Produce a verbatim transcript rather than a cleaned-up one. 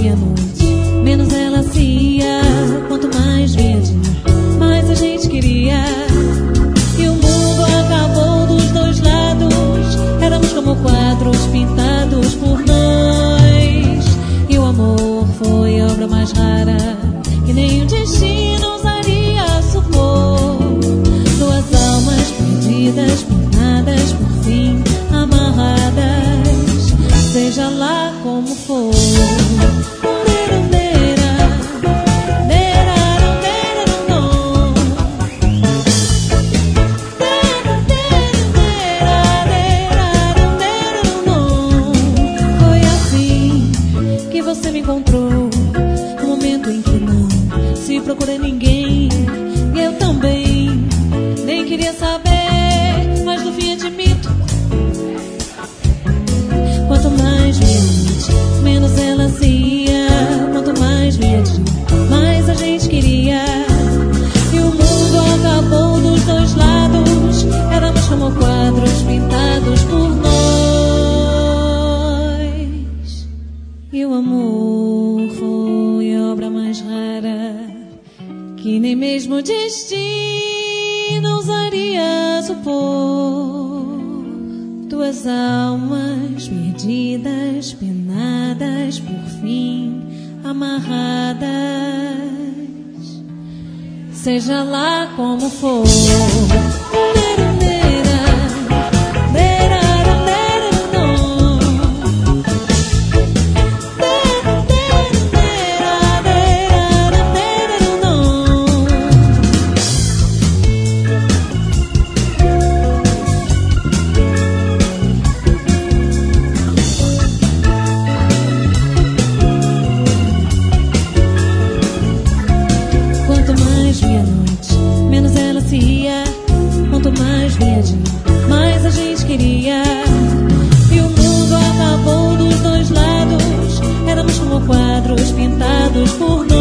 meia-noite, menos ela se ia. Quanto mais vinha dia, mais a gente queria. E o mundo acabou dos dois lados. Éramos como quadros pintados por nós. E o amor foi a obra mais rara que nem o destino ousaria supor. Duas almas perdidas, penadas, por fim amarradas, seja lá como for. Foi assim que você me encontrou, no momento em que não se procura ninguém. E eu também nem queria saber, mas no fim admito. Quanto mais vinha noite, menos ela se ia. Quanto mais vinha dia, mais a gente queria. E o mundo acabou dos dois lados. Éramos como quadros pintados por nós. E o amor foi a obra mais rara que nem mesmo o destino ousaria supor. Duas almas perdidas, penadas, por fim amarradas, seja lá como for. Quanto mais vinha noite, menos ela se ia. Quanto mais vinha dia, mais a gente queria. E o mundo acabou dos dois lados. Éramos como quadros pintados por nós.